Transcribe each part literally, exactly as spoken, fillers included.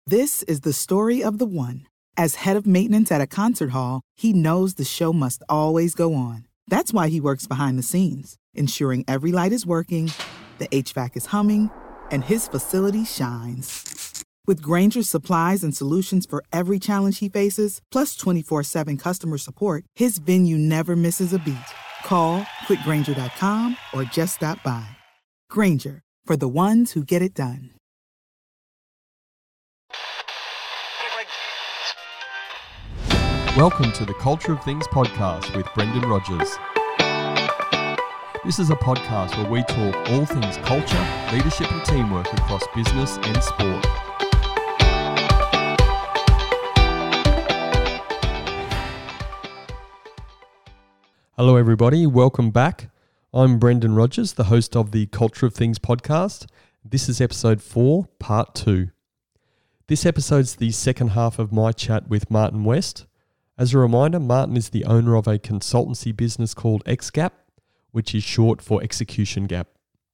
This is the story of the one. As head of maintenance at a concert hall, he knows the show must always go on. That's why he works behind the scenes, ensuring every light is working, the H V A C is humming, and his facility shines. With Grainger's supplies and solutions for every challenge he faces, plus twenty-four seven customer support, his venue never misses a beat. Call quick grainger dot com or just stop by. Grainger, for the ones who get it done. Welcome to the Culture of Things podcast with Brendan Rogers. This is a podcast where we talk all things culture, leadership and teamwork across business and sport. Hello everybody, welcome back. I'm Brendan Rogers, the host of the Culture of Things podcast. This is episode four, part two. This episode's the second half of my chat with Martin West. As a reminder, Martin is the owner of a consultancy business called X Gap, which is short for Execution Gap.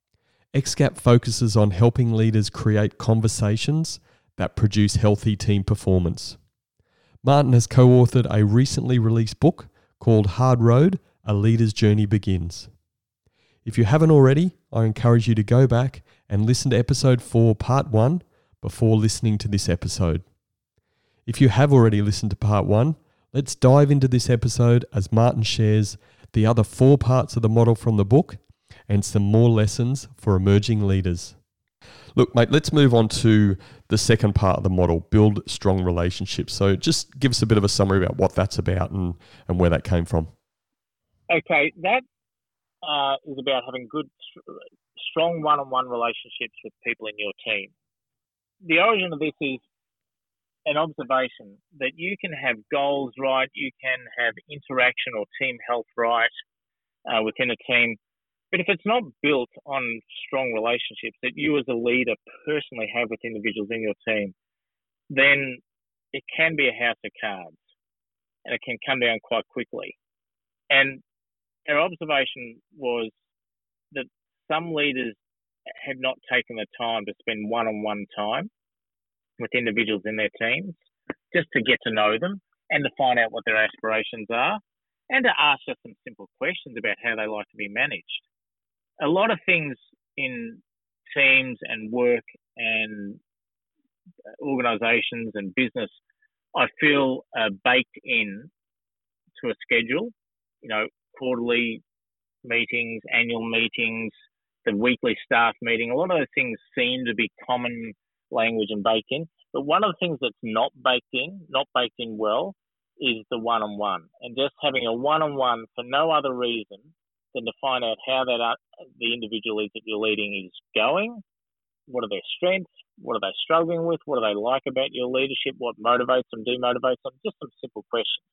X Gap focuses on helping leaders create conversations that produce healthy team performance. Martin has co-authored a recently released book called Hard Road, A Leader's Journey Begins. If you haven't already, I encourage you to go back and listen to episode four, part one, before listening to this episode. If you have already listened to part one, let's dive into this episode as Martin shares the other four parts of the model from the book and some more lessons for emerging leaders. Look, mate, let's move on to the second part of the model, build strong relationships. So just give us a bit of a summary about what that's about and, and where that came from. Okay, that uh, is about having good, strong one-on-one relationships with people in your team. The origin of this is an observation that you can have goals right, you can have interaction or team health right uh, within a team, but if it's not built on strong relationships that you as a leader personally have with individuals in your team, then it can be a house of cards and it can come down quite quickly. And our observation was that some leaders had not taken the time to spend one-on-one time with individuals in their teams, just to get to know them and to find out what their aspirations are and to ask us some simple questions about how they like to be managed. A lot of things in teams and work and organisations and business, I feel are baked in to a schedule, you know, quarterly meetings, annual meetings, the weekly staff meeting. A lot of those things seem to be common language and baked in. But one of the things that's not baked in, not baked in well, is the one-on-one. And just having a one-on-one for no other reason than to find out how that uh, the individual is that you're leading is going, what are their strengths, what are they struggling with, what do they like about your leadership, what motivates them, demotivates them, just some simple questions.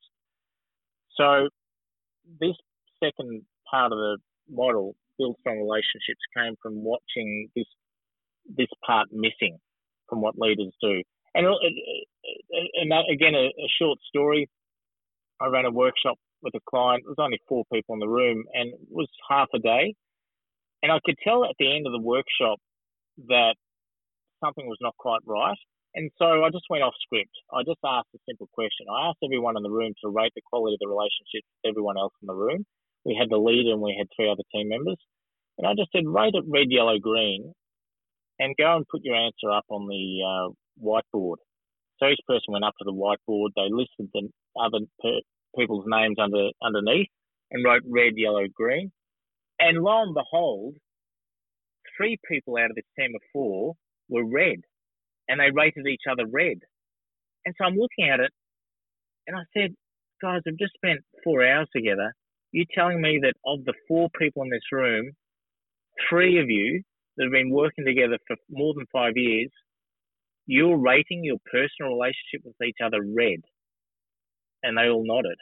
So this second part of the model, build strong relationships, came from watching this this part missing from what leaders do. And, and again, a, a short story. I ran a workshop with a client. It was only four people in the room and it was half a day. And I could tell at the end of the workshop that something was not quite right. And so I just went off script. I just asked a simple question. I asked everyone in the room to rate the quality of the relationship with everyone else in the room. We had the leader and we had three other team members. And I just said, rate it red, yellow, green, and go and put your answer up on the uh, whiteboard. So each person went up to the whiteboard. They listed the other per- people's names under underneath and wrote red, yellow, green. And lo and behold, three people out of this team of four were red, and they rated each other red. And so I'm looking at it, and I said, guys, I've just spent four hours together. You're telling me that of the four people in this room, three of you that have been working together for more than five years, you're rating your personal relationship with each other red. And they all nodded.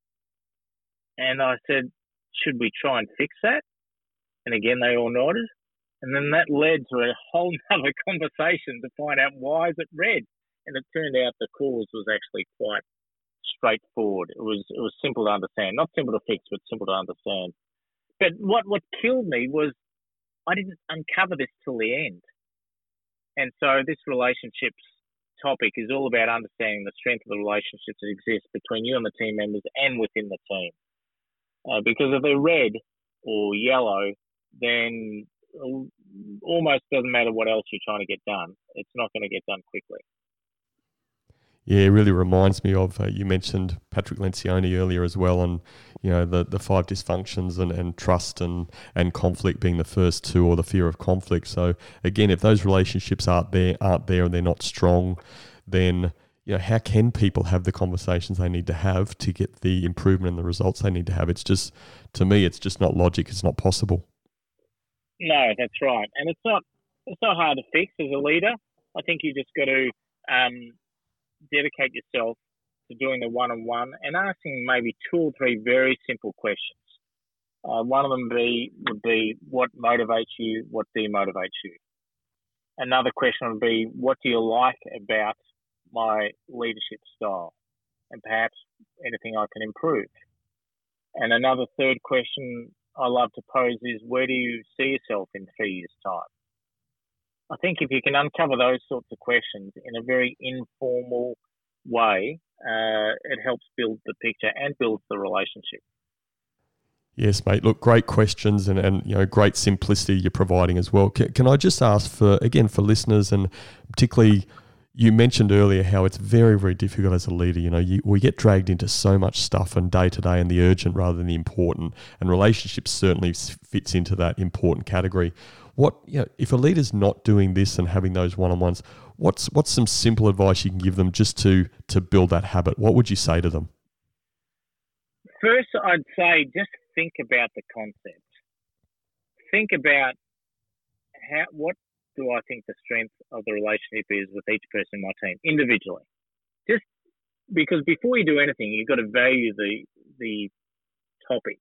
And I said, should we try and fix that? And again, they all nodded. And then that led to a whole other conversation to find out why is it red. And it turned out the cause was actually quite straightforward. It was it was simple to understand. Not simple to fix, but simple to understand. But what, what killed me was I didn't uncover this till the end. And so this relationship's topic is all about understanding the strength of the relationships that exist between you and the team members and within the team. Uh, because if they're red or yellow, then almost doesn't matter what else you're trying to get done. It's not going to get done quickly. Yeah, it really reminds me of, uh, you mentioned Patrick Lencioni earlier as well, on, you know, the, the five dysfunctions and, and trust and, and conflict being the first two, or the fear of conflict. So again, if those relationships aren't there, aren't there and they're not strong, then, you know, how can people have the conversations they need to have to get the improvement and the results they need to have? It's just, to me, it's just not logic. It's not possible. No, that's right. And it's not, it's not hard to fix as a leader. I think you just got to, um, dedicate yourself to doing the one-on-one and asking maybe two or three very simple questions. Uh, one of them be would be, what motivates you? What demotivates you? Another question would be, what do you like about my leadership style? And perhaps anything I can improve. And another third question I love to pose is, where do you see yourself in three years' time? I think if you can uncover those sorts of questions in a very informal way, uh, it helps build the picture and builds the relationship. Yes, mate. Look, great questions and, and you know, great simplicity you're providing as well. Can, can I just ask for, again, for listeners, and particularly, you mentioned earlier how it's very, very difficult as a leader. You know, you, we get dragged into so much stuff and day to day and the urgent rather than the important, and relationships certainly fits into that important category. What, you know, if a leader's not doing this and having those one-on-ones, what's what's some simple advice you can give them just to to build that habit? What would you say to them? First, I'd say just think about the concept. Think about how what do I think the strength of the relationship is with each person in my team individually. Just because before you do anything, you've got to value the the topic.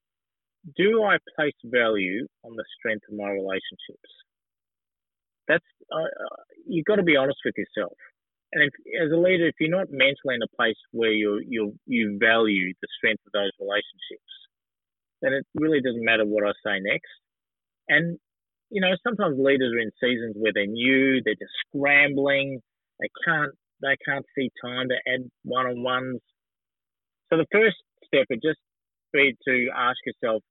Do I place value on the strength of my relationships? That's uh, you've got to be honest with yourself. And if, as a leader, if you're not mentally in a place where you you you value the strength of those relationships, then it really doesn't matter what I say next. And you know, sometimes leaders are in seasons where they're new, they're just scrambling, they can't they can't see time to add one-on-ones. So the first step would just be to ask yourself,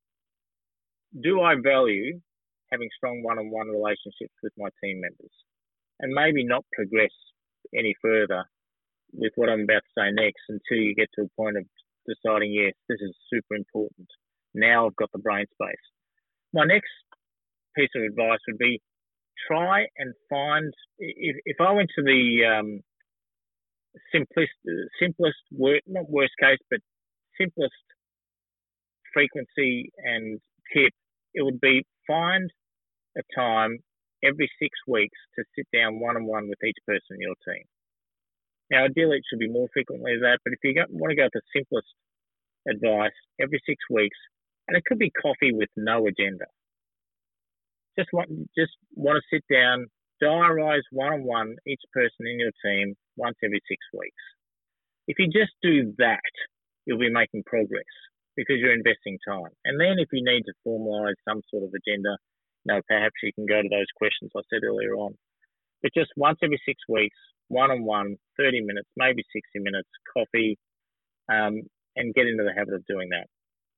do I value having strong one-on-one relationships with my team members? And maybe not progress any further with what I'm about to say next until you get to a point of deciding, yes, this is super important. Now I've got the brain space. My next piece of advice would be, try and find, if, if I went to the um, simplest, simplest, wor- not worst case, but simplest frequency and tip, it would be find a time every six weeks to sit down one-on-one with each person in your team. Now, ideally, it should be more frequently than that, but if you go, want to go with the simplest advice, every six weeks, and it could be coffee with no agenda. Just want, just want to sit down, diarise one-on-one each person in your team once every six weeks. If you just do that, you'll be making progress because you're investing time. And then if you need to formalise some sort of agenda, you know, perhaps you can go to those questions I said earlier on. But just once every six weeks, one-on-one, thirty minutes, maybe sixty minutes, coffee, um, and get into the habit of doing that.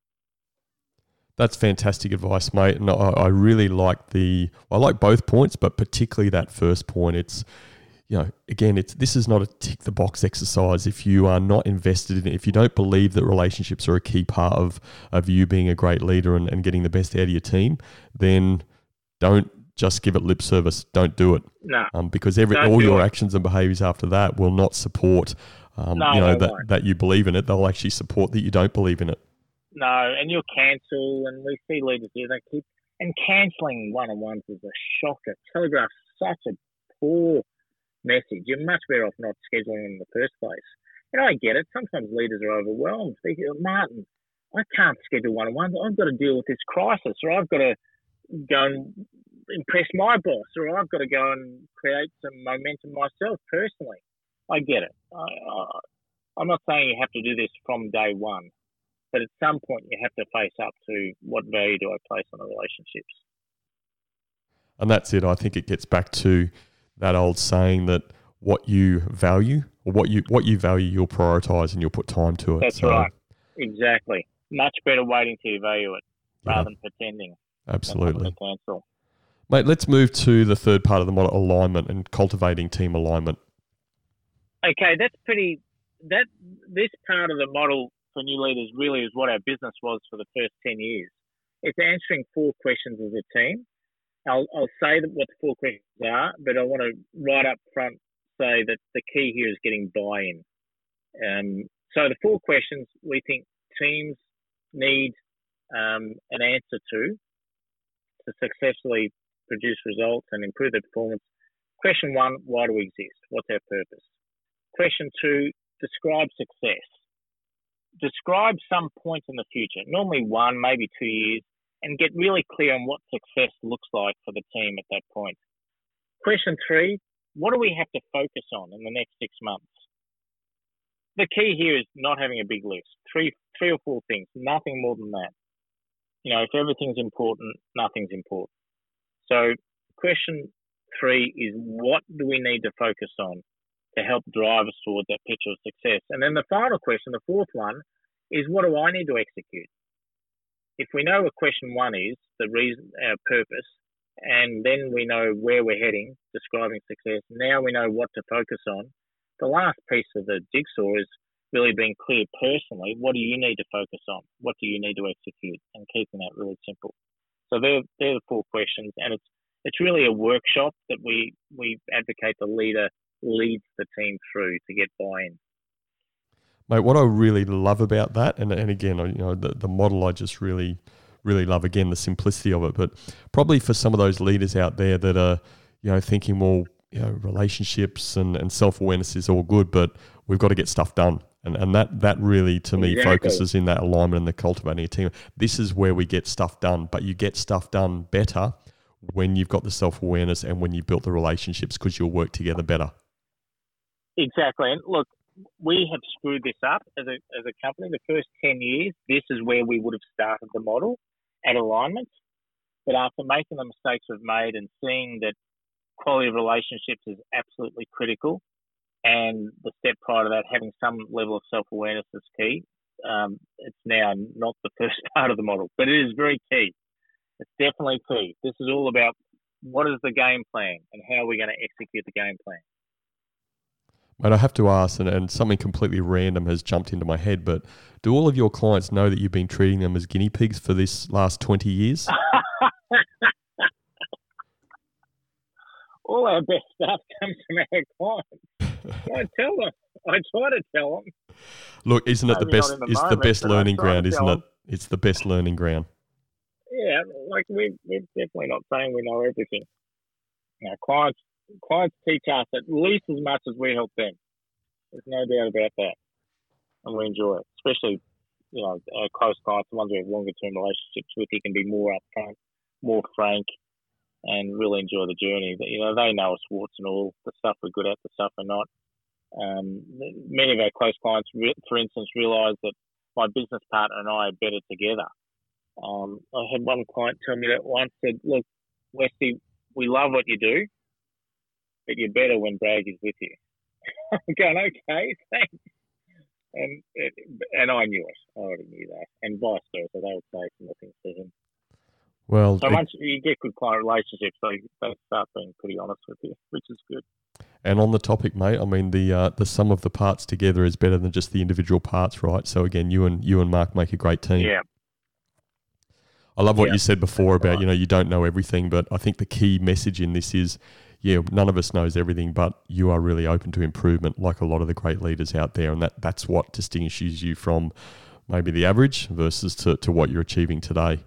That's fantastic advice, mate. And I, I really like the, I like both points, but particularly that first point. It's, you know, again, it's this is not a tick the box exercise. If you are not invested in it, if you don't believe that relationships are a key part of, of you being a great leader and, and getting the best out of your team, then don't just give it lip service. Don't do it. No. Um, because every all your it. actions and behaviours after that will not support, um, no, you know, that, won't. that you believe in it. They'll actually support that you don't believe in it. No, and you'll cancel, and we see leaders here, they keep, and cancelling one-on-ones is a shocker. Telegraphs such a poor message. You're much better off not scheduling in the first place. And I get it. Sometimes leaders are overwhelmed. They go, Martin, I can't schedule one-on-ones. I've got to deal with this crisis, or I've got to go and impress my boss, or I've got to go and create some momentum myself personally. I get it. I, I, I'm not saying you have to do this from day one. But at some point, you have to face up to what value do I place on the relationships. And that's it. I think it gets back to that old saying that what you value, or what you what you value, you'll prioritise and you'll put time to it. That's so, right. Exactly. Much better waiting till you value it rather yeah. than pretending. Absolutely. To cancel. Mate, let's move to the third part of the model, alignment and cultivating team alignment. Okay, that's pretty. That this part of the model for new leaders really is what our business was for the first ten years. It's answering four questions as a team. I'll, I'll say that what the four questions are, but I want to right up front say that the key here is getting buy-in. Um, so the four questions we think teams need um, an answer to to successfully produce results and improve their performance. Question one, why do we exist? What's our purpose? Question two, describe success. Describe some point in the future, normally one, maybe two years, and get really clear on what success looks like for the team at that point. Question three, what do we have to focus on in the next six months? The key here is not having a big list, three, three or four things, nothing more than that. You know, if everything's important, nothing's important. So question three is, what do we need to focus on to help drive us towards that picture of success? And then the final question, the fourth one, is what do I need to execute? If we know what question one is, the reason, our purpose, and then we know where we're heading, describing success, now we know what to focus on. The last piece of the jigsaw is really being clear personally, what do you need to focus on? What do you need to execute? And keeping that really simple. So they're, they're the four questions, and it's it's really a workshop that we, we advocate the leader leads the team through to get buy-in. Mate, what I really love about that, and and again, you know, the, the model I just really, really love, again, the simplicity of it, but probably for some of those leaders out there that are, you know, thinking, well, you know, relationships and, and self-awareness is all good, but we've got to get stuff done. And and that, that really, to me, exactly. focuses in that alignment and the cultivating a team. This is where we get stuff done, but you get stuff done better when you've got the self-awareness and when you've built the relationships, because you'll work together better. Exactly. And look, we have screwed this up as a as a company. The first ten years, this is where we would have started the model at alignment. But after making the mistakes we've made and seeing that quality of relationships is absolutely critical, and the step prior to that, having some level of self-awareness is key, um, it's now not the first part of the model, but it is very key. It's definitely key. This is all about what is the game plan and how are we going to execute the game plan. Mate, I have to ask, and, and something completely random has jumped into my head, but do all of your clients know that you've been treating them as guinea pigs for this last twenty years? All our best stuff comes from our clients. I tell them. I try to tell them. Look, isn't it the Maybe best? not in the It's the moment, best but I learning try to ground, isn't tell it? them. It's the best learning ground. Yeah, like we, we're definitely not saying we know everything. Our clients, clients teach us at least as much as we help them. There's no doubt about that, and we enjoy it. Especially, you know, our close clients, the ones we have longer term relationships with, you can be more upfront, more frank, and really enjoy the journey. You know, they know us warts and all, the stuff we're good at, the stuff we're not. Um, many of our close clients, for instance, realise that my business partner and I are better together. Um, I had one client tell me that once, said, look, Westy, we love what you do, but you're better when Bragg is with you. I'm going, okay, thanks. And it, and I knew it. I already knew that. And vice versa, they would say similar things to him. Well, so once you get good client relationships, they, they start being pretty honest with you, which is good. And on the topic, mate, I mean, the uh, the sum of the parts together is better than just the individual parts, right? So again, you and you and Mark make a great team. Yeah. I love what yeah. you said before about, right. you know, you don't know everything, but I think the key message in this is, yeah, none of us knows everything, but you are really open to improvement, like a lot of the great leaders out there, and that, that's what distinguishes you from maybe the average versus to, to what you're achieving today.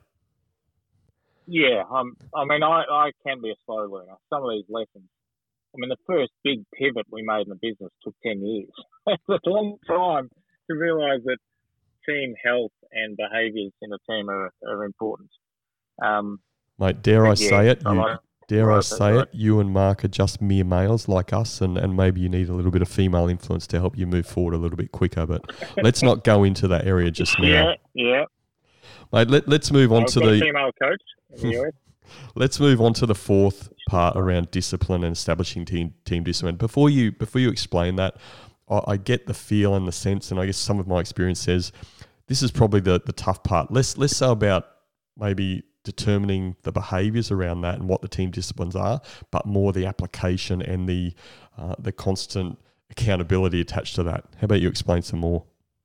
Yeah, um, I mean, I, I can be a slow learner. Some of these lessons, I mean, the first big pivot we made in the business took ten years. It's a long time to realise that team health and behaviours in a team are, are important. Um, Mate, dare I yeah, say it? I You, like, dare I right, say right. it? You and Mark are just mere males like us, and, and maybe you need a little bit of female influence to help you move forward a little bit quicker. But let's not go into that area just now. Yeah, yeah. Mate, let, let's move on I've to got the a female coach in the U S. Let's move on to the fourth part around discipline and establishing team team discipline. Before you before you explain that, I, I get the feel and the sense, and I guess some of my experience says this is probably the, the tough part. Less less so about maybe determining the behaviours around that and what the team disciplines are, but more the application and the uh, the constant accountability attached to that. How about you explain some more?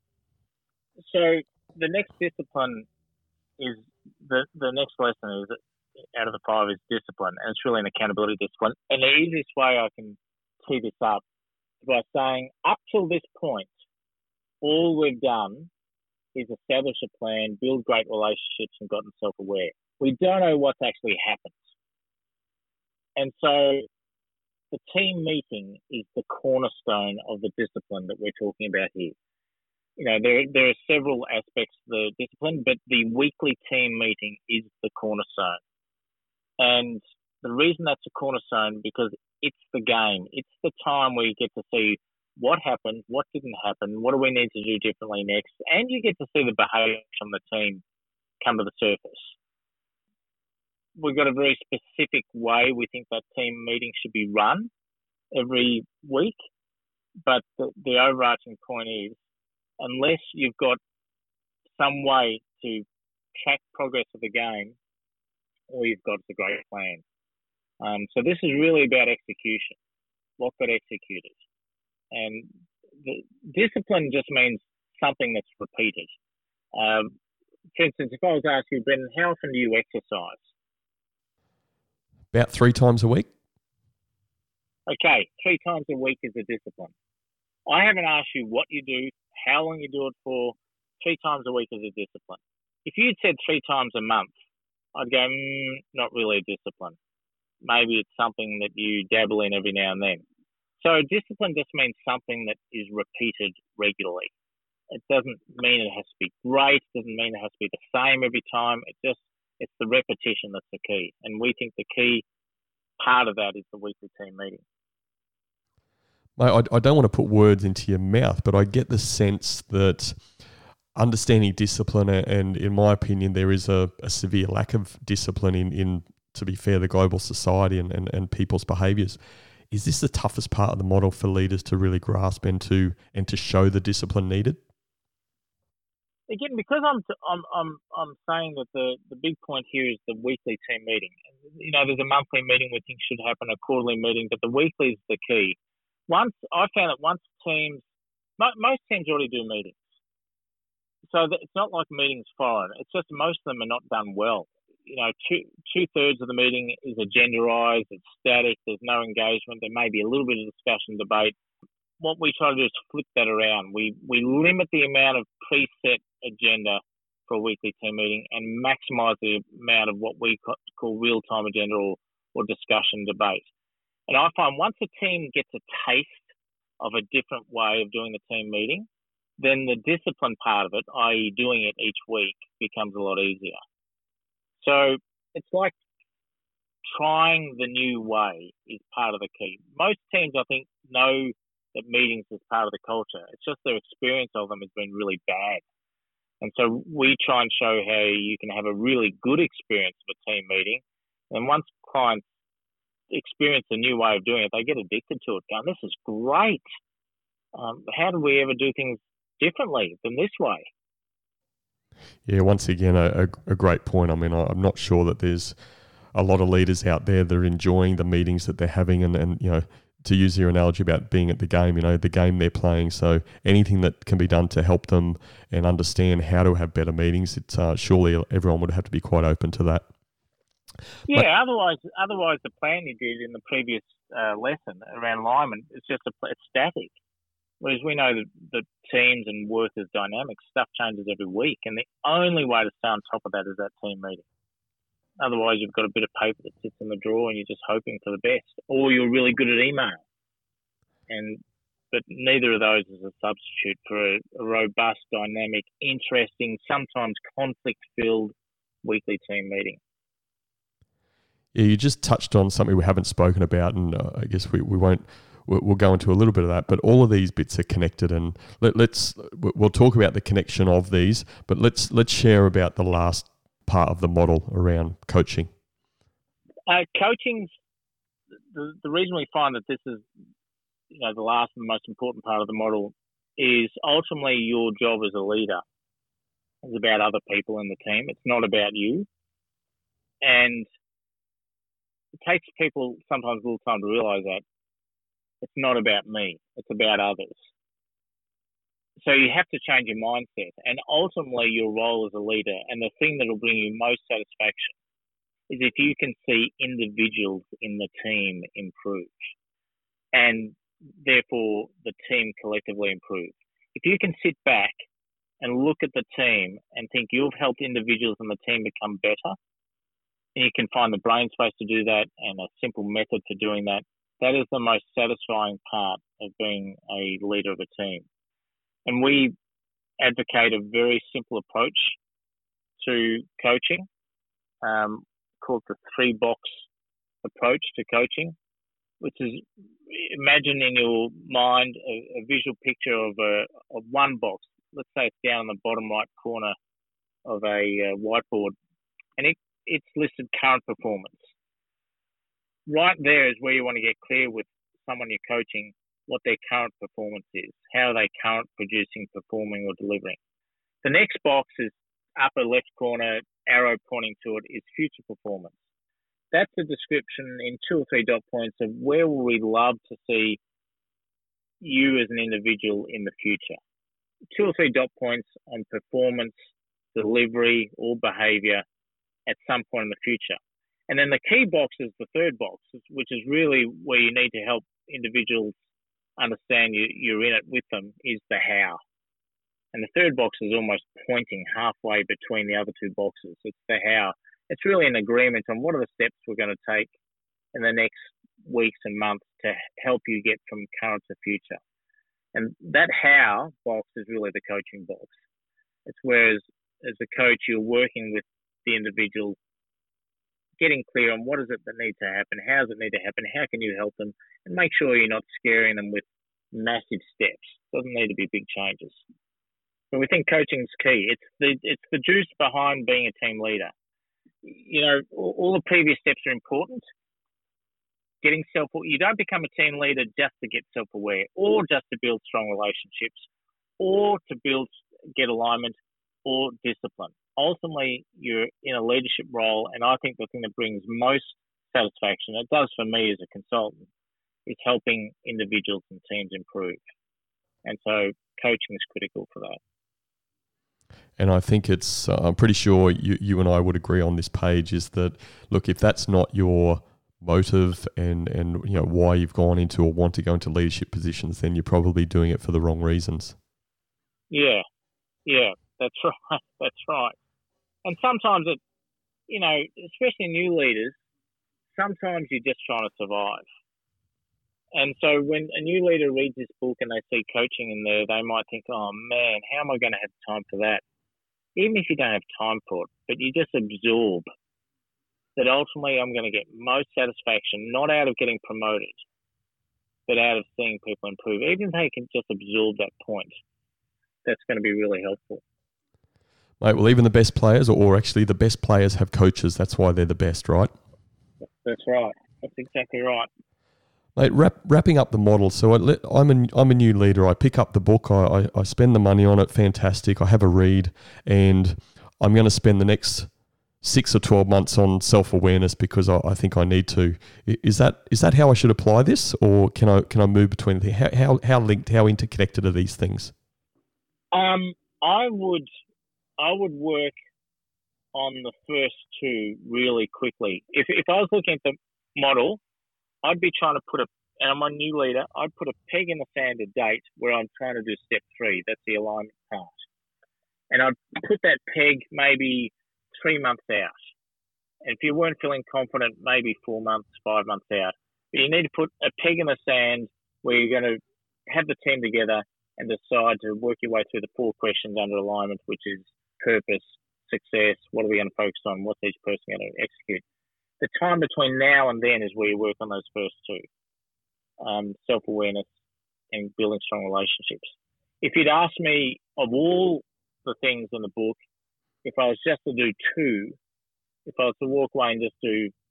So the next discipline is the the next lesson is out of the five is discipline, and it's really an accountability discipline. And the easiest way I can tee this up is by saying, up till this point, all we've done is establish a plan, build great relationships, and gotten self-aware. We don't know what's actually happened. And so the team meeting is the cornerstone of the discipline that we're talking about here. You know, there there are several aspects of the discipline, but the weekly team meeting is the cornerstone. And the reason that's a cornerstone because it's the game. It's the time where you get to see what happened, what didn't happen, what do we need to do differently next, and you get to see the behaviour from the team come to the surface. We've got a very specific way we think that team meeting should be run every week, but the, the overarching point is, unless you've got some way to track progress of the game, all you've got is a great plan. Um, so this is really about execution, what got executed. And the discipline just means something that's repeated. Um, for instance, if I was asking you, Brendan, how often do you exercise? About three times a week. Okay, three times a week is a discipline. I haven't asked you what you do, how long you do it for. Three times a week is a discipline. If you'd said three times a month, I'd go, mm, not really a discipline. Maybe it's something that you dabble in every now and then. So discipline just means something that is repeated regularly. It doesn't mean it has to be great. It doesn't mean it has to be the same every time. It just it's the repetition that's the key. And we think the key part of that is the weekly team meeting. Mate, I, I don't want to put words into your mouth, but I get the sense that understanding discipline, and in my opinion, there is a, a severe lack of discipline in, in, to be fair, the global society and, and, and people's behaviours. Is this the toughest part of the model for leaders to really grasp and to and to show the discipline needed? Again, because I'm I'm I'm I'm saying that the, the big point here is the weekly team meeting. You know, there's a monthly meeting we think should happen, a quarterly meeting, but the weekly is the key. Once I found that once teams, most teams already do meetings, so it's not like meetings foreign. It's just most of them are not done well. You know, two two thirds of the meeting is agendarized, it's static, there's no engagement, there may be a little bit of discussion, debate. What we try to do is flip that around. We we limit the amount of preset agenda for a weekly team meeting and maximise the amount of what we call real-time agenda or, or discussion debate. And I find once a team gets a taste of a different way of doing the team meeting, then the discipline part of it, that is doing it each week, becomes a lot easier. So it's like trying the new way is part of the key. Most teams, I think, know that meetings is part of the culture. It's just their experience of them has been really bad. And so we try and show how you can have a really good experience of a team meeting. And once clients experience a new way of doing it, they get addicted to it, going, this is great. Um, how do we ever do things differently than this way? Yeah, once again, a, a great point. I mean, I'm not sure that there's a lot of leaders out there that are enjoying the meetings that they're having and, and, you know, to use your analogy about being at the game, you know, the game they're playing. So anything that can be done to help them and understand how to have better meetings, it's uh, surely everyone would have to be quite open to that. Yeah, but, otherwise, otherwise the plan you did in the previous uh, lesson around alignment, it's just a, it's static. Whereas we know that the teams and workers' dynamics, stuff changes every week, and the only way to stay on top of that is that team meeting. Otherwise, you've got a bit of paper that sits in the drawer and you're just hoping for the best, or you're really good at email. And but neither of those is a substitute for a, a robust, dynamic, interesting, sometimes conflict-filled weekly team meeting. Yeah, you just touched on something we haven't spoken about, and uh, I guess we, we won't. We'll go into a little bit of that, but all of these bits are connected, and let, let's we'll talk about the connection of these. But let's let's share about the last part of the model around coaching. Uh, coaching's the, the reason we find that this is, you know, the last and most important part of the model is ultimately your job as a leader is about other people in the team. It's not about you. And it takes people sometimes a little time to realize that it's not about me. It's about others. So you have to change your mindset. And ultimately your role as a leader and the thing that will bring you most satisfaction is if you can see individuals in the team improve and therefore the team collectively improve. If you can sit back and look at the team and think you've helped individuals in the team become better, and you can find the brain space to do that and a simple method for doing that, that is the most satisfying part of being a leader of a team. And we advocate a very simple approach to coaching, um, called the three-box approach to coaching, which is, imagine in your mind a, a visual picture of a of one box. Let's say it's down in the bottom right corner of a uh, whiteboard, and it, it's listed current performance. Right there is where you want to get clear with someone you're coaching what their current performance is, how are they current producing, performing, or delivering. The next box is upper left corner, arrow pointing to it, is future performance. That's a description in two or three dot points of where will we love to see you as an individual in the future. Two or three dot points on performance, delivery, or behavior at some point in the future. And then the key box is the third box, which is really where you need to help individuals understand you, you're in it with them, is the how. And the third box is almost pointing halfway between the other two boxes. It's the how. It's really an agreement on what are the steps we're going to take in the next weeks and months to help you get from current to future. And that how box is really the coaching box. It's where, as, as a coach, you're working with the individual, getting clear on what is it that needs to happen, how does it need to happen, how can you help them, and make sure you're not scaring them with massive steps. It doesn't need to be big changes. So we think coaching is key. It's the it's the juice behind being a team leader. You know, all, all the previous steps are important. Getting self, you don't become a team leader just to get self-aware, or just to build strong relationships, or to build get alignment, or discipline. Ultimately, you're in a leadership role, and I think the thing that brings most satisfaction, it does for me as a consultant, is helping individuals and teams improve. And so coaching is critical for that. And I think it's, uh, I'm pretty sure you, you and I would agree on this page, is that, look, if that's not your motive and, and you know why you've gone into or want to go into leadership positions, then you're probably doing it for the wrong reasons. Yeah, yeah, that's right, that's right. And sometimes it, you know, especially new leaders, sometimes you're just trying to survive. And so when a new leader reads this book and they see coaching in there, they might think, oh man, how am I going to have time for that? Even if you don't have time for it, but you just absorb that ultimately I'm going to get most satisfaction, not out of getting promoted, but out of seeing people improve. Even if they can just absorb that point, that's going to be really helpful. Mate, well, even the best players, or actually the best players, have coaches. That's why they're the best, right? That's right. That's exactly right. Mate, wrap, wrapping up the model. So I let, I'm a I'm a new leader. I pick up the book. I, I, I spend the money on it. Fantastic. I have a read, and I'm going to spend the next six or twelve months on self-awareness because I, I think I need to. Is that is that how I should apply this, or can I can I move between the how how how linked, how interconnected are these things? Um, I would I would work on the first two really quickly. If if I was looking at the model, I'd be trying to put a, and I'm a new leader, I'd put a peg in the sand, a date where I'm trying to do step three. That's the alignment part. And I'd put that peg maybe three months out. And if you weren't feeling confident, maybe four months, five months out. But you need to put a peg in the sand where you're going to have the team together and decide to work your way through the four questions under alignment, which is purpose, success, what are we going to focus on, what's each person going to execute. The time between now and then is where you work on those first two, um, self-awareness and building strong relationships. If you'd asked me of all the things in the book, if I was just to do two, if I was to walk away and just do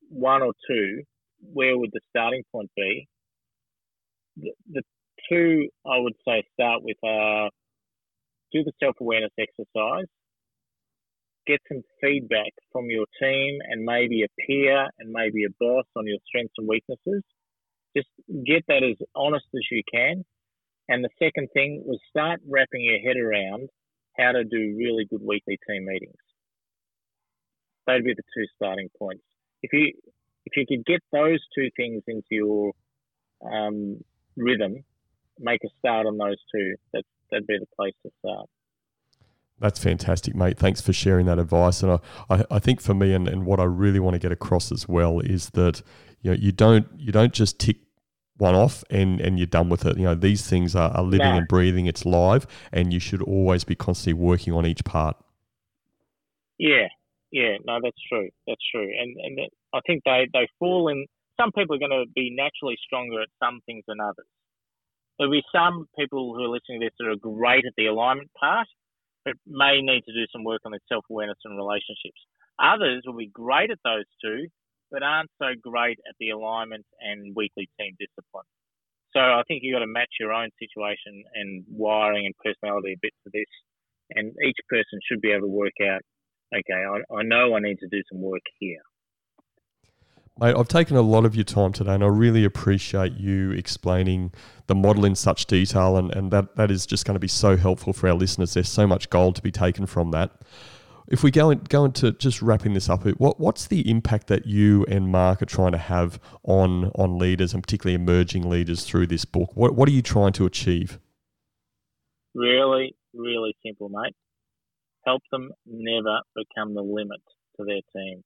one or two, where would the starting point be? The, the two I would say start with are do the self-awareness exercise, get some feedback from your team and maybe a peer and maybe a boss on your strengths and weaknesses. Just get that as honest as you can. And the second thing was start wrapping your head around how to do really good weekly team meetings. They'd be the two starting points. If you if you could get those two things into your um, rhythm, make a start on those two, that, that'd be the place to start. That's fantastic, mate. Thanks for sharing that advice. And I, I, I think for me, and, and what I really want to get across as well, is that you know you don't you don't just tick one off and, and you're done with it. You know, these things are, are living no. and breathing. It's live, and you should always be constantly working on each part. Yeah, yeah, no, that's true. That's true. And and I think they, they fall in. Some people are going to be naturally stronger at some things than others. There'll be some people who are listening to this that are great at the alignment part, but may need to do some work on their self-awareness and relationships. Others will be great at those two, but aren't so great at the alignment and weekly team discipline. So I think you've got to match your own situation and wiring and personality a bit to this. And each person should be able to work out, okay, I, I know I need to do some work here. Mate, I've taken a lot of your time today, and I really appreciate you explaining the model in such detail, and, and that, that is just going to be so helpful for our listeners. There's so much gold to be taken from that. If we go, in, go into just wrapping this up, what, what's the impact that you and Mark are trying to have on, on leaders, and particularly emerging leaders, through this book? What, what are you trying to achieve? Really, really simple, mate. Help them never become the limit to their team.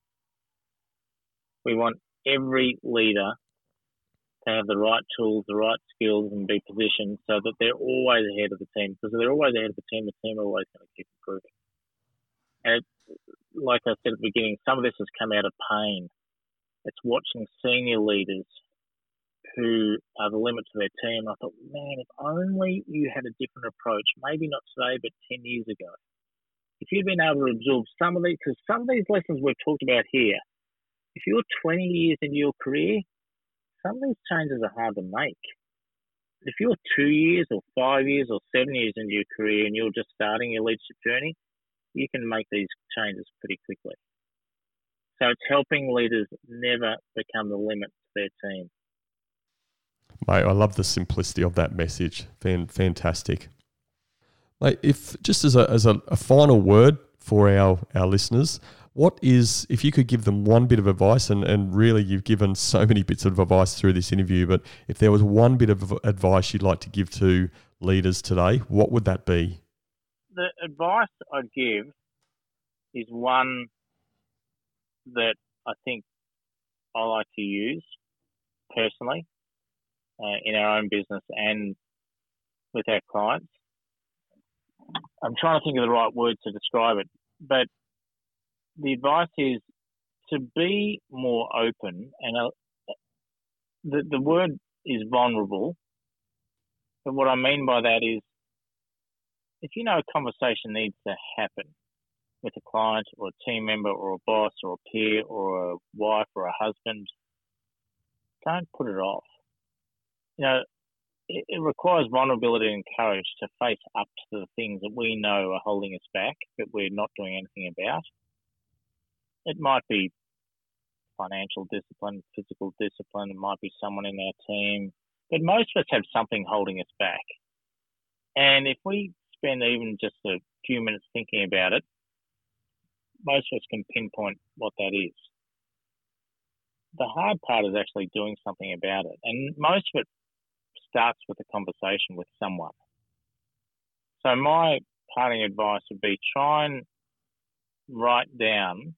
We want every leader to have the right tools, the right skills, and be positioned so that they're always ahead of the team. Because if they're always ahead of the team, the team are always going to keep improving. And it, like I said at the beginning, some of this has come out of pain. It's watching senior leaders who are the limit to their team. I thought, man, if only you had a different approach, maybe not today, but ten years ago. If you'd been able to absorb some of these, because some of these lessons we've talked about here, if you're twenty years into your career, some of these changes are hard to make. If you're two years or five years or seven years into your career and you're just starting your leadership journey, you can make these changes pretty quickly. So it's helping leaders never become the limit to their team. Mate, I love the simplicity of that message. Fan, fantastic. Mate, if just as a as a, a final word for our, our listeners, what is, if you could give them one bit of advice, and, and really you've given so many bits of advice through this interview, but if there was one bit of advice you'd like to give to leaders today, what would that be? The advice I'd give is one that I think I like to use personally uh, in our own business and with our clients. I'm trying to think of the right words to describe it, but the advice is to be more open, and uh, the the word is vulnerable. But what I mean by that is, if you know a conversation needs to happen with a client or a team member or a boss or a peer or a wife or a husband, don't put it off. You know, it, it requires vulnerability and courage to face up to the things that we know are holding us back, but we're not doing anything about. It might be financial discipline, physical discipline. It might be someone in our team. But most of us have something holding us back. And if we spend even just a few minutes thinking about it, most of us can pinpoint what that is. The hard part is actually doing something about it. And most of it starts with a conversation with someone. So my parting advice would be try and write down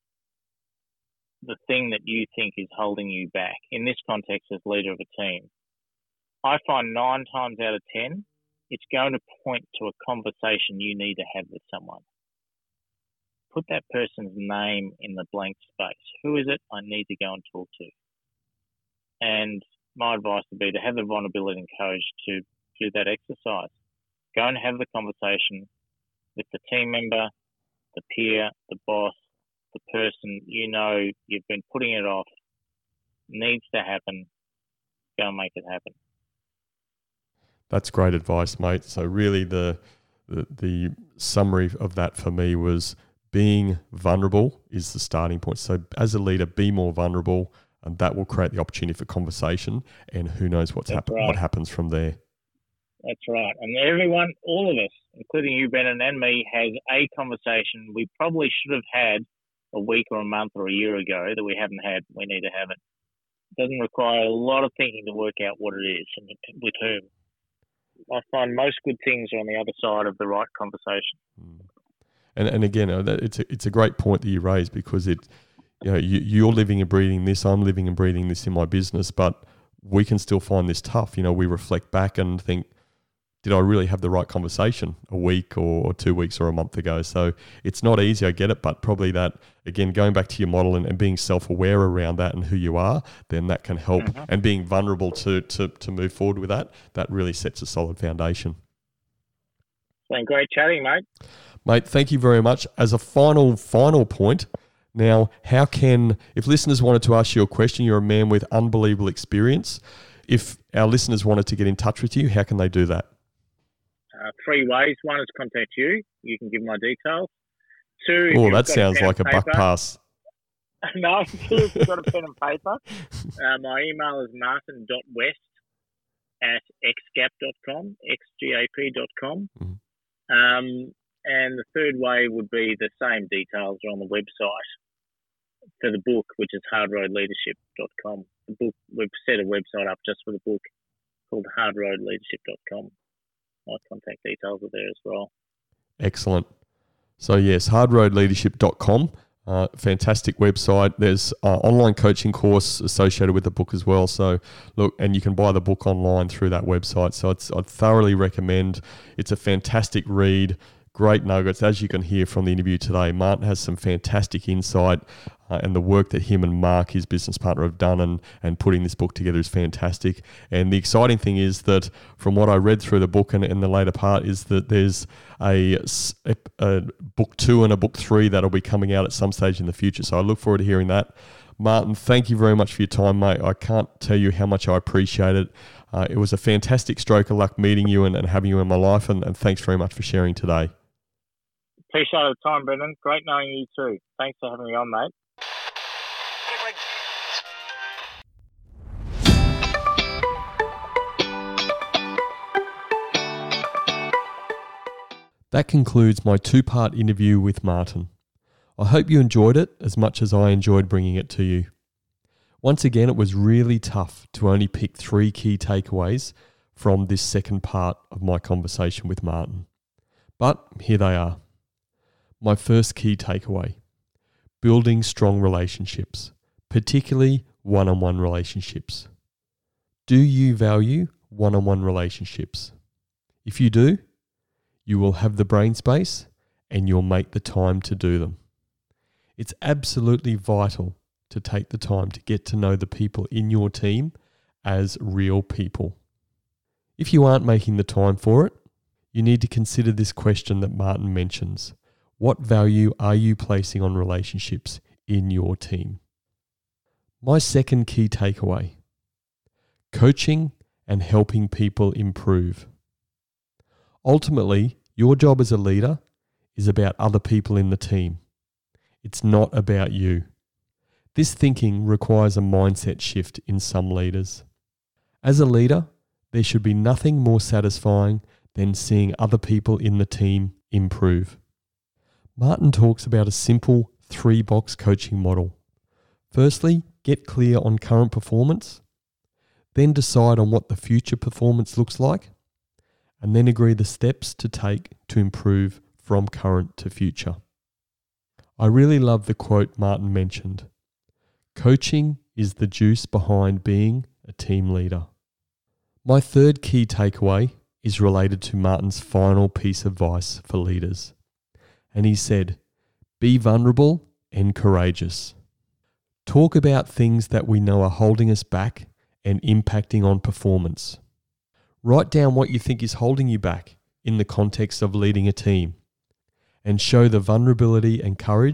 the thing that you think is holding you back. In this context, as leader of a team, I find nine times out of ten, it's going to point to a conversation you need to have with someone. Put that person's name in the blank space. Who is it I need to go and talk to? And my advice would be to have the vulnerability and courage to do that exercise. Go and have the conversation with the team member, the peer, the boss, the person you know you've been putting it off needs to happen, go and make it happen. That's great advice, mate. So really the, the the summary of that for me was being vulnerable is the starting point. So as a leader, be more vulnerable, and that will create the opportunity for conversation, and who knows what's happen- right. what happens from there. That's right. And everyone, all of us, including you, Brendan, and me, has a conversation we probably should have had a week or a month or a year ago that we haven't had. We need to have it. It doesn't require a lot of thinking to work out what it is and with whom. I find most good things are on the other side of the right conversation. And and again, it's a, it's a great point that you raise, because it, you know, you, you're living and breathing this, I'm living and breathing this in my business, but we can still find this tough. You know, we reflect back and think, did I really have the right conversation a week or, or two weeks or a month ago? So it's not easy, I get it, but probably that, again, going back to your model and, and being self-aware around that and who you are, then that can help. Mm-hmm. And being vulnerable to, to to move forward with that, that really sets a solid foundation. It's been great chatting, mate. Mate, thank you very much. As a final, final point, now, how can, if listeners wanted to ask you a question, you're a man with unbelievable experience. If our listeners wanted to get in touch with you, how can they do that? Uh, three ways. One is contact you. You can give my details. Two, oh, that sounds like a buck pass. No, two, if you've got a pen and paper. Uh, my email is martin dot west at xgap dot com, x g a p dot com. Mm-hmm. Um, and the third way would be the same details are on the website for the book, which is hard road leadership dot com. The book, we've set a website up just for the book called hard road leadership dot com. My contact details are there as well. Excellent. So yes, hard road leadership dot com. Uh, fantastic website. There's an online coaching course associated with the book as well. So look, and you can buy the book online through that website. So it's, I'd thoroughly recommend. It's a fantastic read. Great nuggets, as you can hear from the interview today. Martin has some fantastic insight, uh, and the work that him and Mark, his business partner, have done and, and putting this book together is fantastic. And the exciting thing is that from what I read through the book and in the later part is that there's a, a, a book two and a book three that'll be coming out at some stage in the future. So I look forward to hearing that. Martin, thank you very much for your time, mate. I can't tell you how much I appreciate it. Uh, it was a fantastic stroke of luck meeting you and, and having you in my life, and, and thanks very much for sharing today. Appreciate the time, Brendan. Great knowing you too. Thanks for having me on, mate. That concludes my two-part interview with Martin. I hope you enjoyed it as much as I enjoyed bringing it to you. Once again, it was really tough to only pick three key takeaways from this second part of my conversation with Martin. But here they are. My first key takeaway: building strong relationships, particularly one-on-one relationships. Do you value one-on-one relationships? If you do, you will have the brain space and you'll make the time to do them. It's absolutely vital to take the time to get to know the people in your team as real people. If you aren't making the time for it, you need to consider this question that Martin mentions. What value are you placing on relationships in your team? My second key takeaway: coaching and helping people improve. Ultimately, your job as a leader is about other people in the team. It's not about you. This thinking requires a mindset shift in some leaders. As a leader, there should be nothing more satisfying than seeing other people in the team improve. Martin talks about a simple three-box coaching model. Firstly, get clear on current performance, then decide on what the future performance looks like, and then agree the steps to take to improve from current to future. I really love the quote Martin mentioned. Coaching is the juice behind being a team leader. My third key takeaway is related to Martin's final piece of advice for leaders. And he said, be vulnerable and courageous. Talk about things that we know are holding us back and impacting on performance. Write down what you think is holding you back in the context of leading a team, and show the vulnerability and courage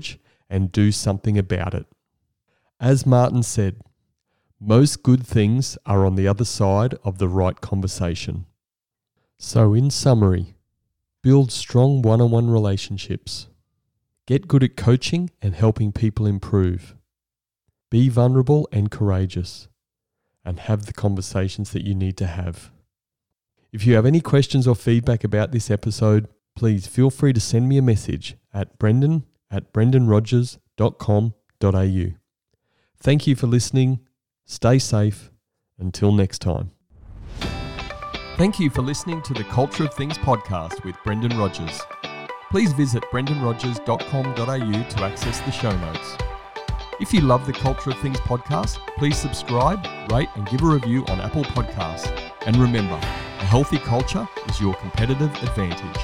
and do something about it. As Martin said, most good things are on the other side of the right conversation. So in summary, build strong one-on-one relationships. Get good at coaching and helping people improve. Be vulnerable and courageous, and have the conversations that you need to have. If you have any questions or feedback about this episode, please feel free to send me a message at brendan at brendan rogers dot com dot a u. Thank you for listening. Stay safe. Until next time. Thank you for listening to the Culture of Things podcast with Brendan Rogers. Please visit brendan rogers dot com dot a u to access the show notes. If you love the Culture of Things podcast, please subscribe, rate and give a review on Apple Podcasts. And remember, a healthy culture is your competitive advantage.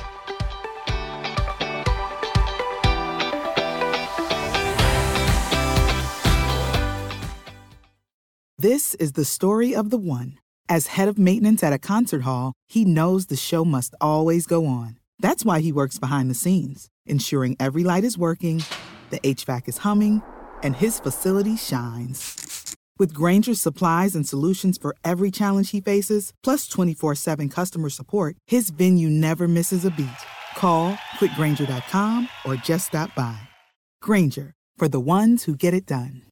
This is the story of the one. As head of maintenance at a concert hall, he knows the show must always go on. That's why he works behind the scenes, ensuring every light is working, the H V A C is humming, and his facility shines. With Grainger's supplies and solutions for every challenge he faces, plus twenty-four seven customer support, his venue never misses a beat. Call quick grainger dot com or just stop by. Grainger, for the ones who get it done.